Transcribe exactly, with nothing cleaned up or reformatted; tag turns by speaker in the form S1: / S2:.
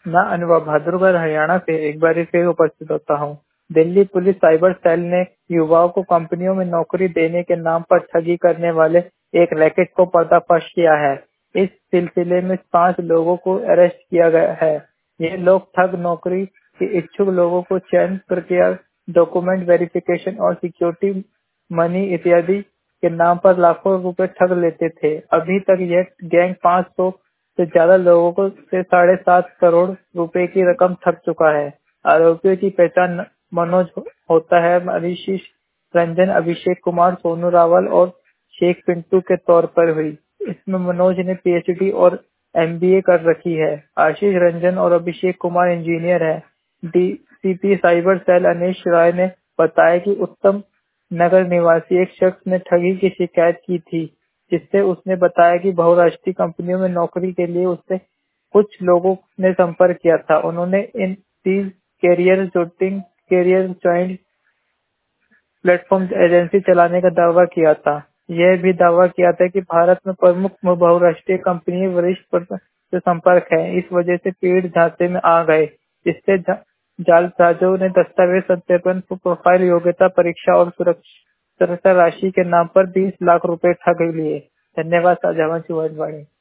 S1: मैं अनुभव भाद्रगढ़ हरियाणा से एक बार फिर उपस्थित होता हूँ। दिल्ली पुलिस साइबर सेल ने युवाओं को कंपनियों में नौकरी देने के नाम पर ठगी करने वाले एक रैकेट को पर्दाफाश किया है। इस सिलसिले में पांच लोगों को अरेस्ट किया गया है। ये लोग ठग नौकरी के इच्छुक लोगों को चयन प्रक्रिया, डॉक्यूमेंट वेरिफिकेशन और सिक्योरिटी मनी इत्यादि के नाम पर लाखों रुपए ठग लेते थे। अभी तक यह गैंग पाँच सौ से ज्यादा लोगों को से साढ़े सात करोड़ रुपए की रकम ठग चुका है। आरोपियों की पहचान मनोज होता है, आशीष रंजन, अभिषेक कुमार, सोनू रावल और शेख पिंटू के तौर पर हुई। इसमें मनोज ने पीएचडी और एमबीए कर रखी है। आशीष रंजन और अभिषेक कुमार इंजीनियर है। DCP cyber cell Anish Rai ने बताया कि उत्तम नगर निवासी एक शख्स ने ठगी की शिकायत की थी, जिससे उसने बताया कि बहुराष्ट्रीय कंपनियों में नौकरी के लिए उससे कुछ लोगों ने संपर्क किया था। उन्होंने इन तीस कैरियर जोटिंग कैरियर ज्वाइंट प्लेटफॉर्म एजेंसी चलाने का दावा किया था। यह भी दावा किया था कि भारत में प्रमुख बहुराष्ट्रीय कंपनी वरिष्ठ पर से संपर्क है। इस वजह से पीड़ झांसे में आ गए, जिससे जालसाजों ने दस्तावेज सत्यापन, प्रोफाइल, योग्यता परीक्षा और सुरक्षा राशि के नाम पर बीस लाख रुपए ठग लिए। धन्यवाद। साझावान वाणी।